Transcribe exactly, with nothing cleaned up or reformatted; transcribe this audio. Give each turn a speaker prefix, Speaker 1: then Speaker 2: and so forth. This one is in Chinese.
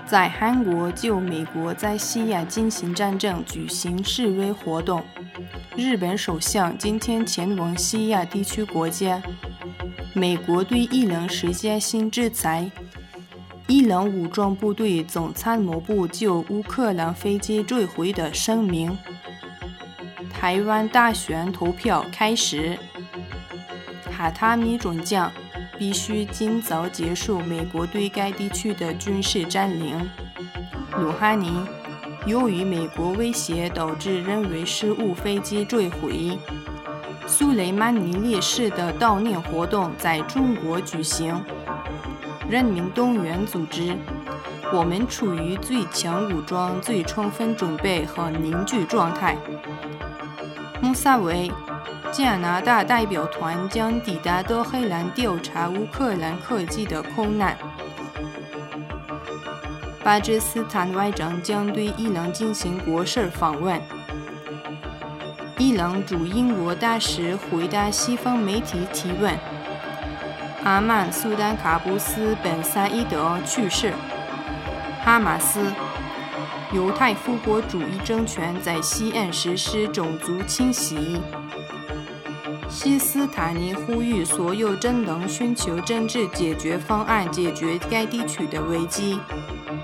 Speaker 1: 在韩国就美国在西亚进行战争举行示威活动。日本首相今天前往西亚地区国家。美国对伊朗施加新制裁。伊朗武装部队总参谋部就乌克兰飞机坠毁的声明。台湾大选投票开始。哈塔米准将必须尽早结束美国对该地区的军事占领。鲁哈尼，由于美国威胁导致人为失误飞机坠毁。苏雷曼尼烈士的悼念活动在中国举行。人民动员组织，我们处于最强武装、最充分准备和凝聚状态。穆萨维，加拿大代表团将抵达德黑兰调查乌克兰科技的空难。巴基斯坦外长将对伊朗进行国事访问。伊朗驻英国大使回答西方媒体提问。阿曼苏丹卡布斯本萨伊德去世。哈马斯，犹太复国主义政权在西岸实施种族清洗。西斯塔尼呼吁所有政党寻求政治解决方案，解决该地区的危机。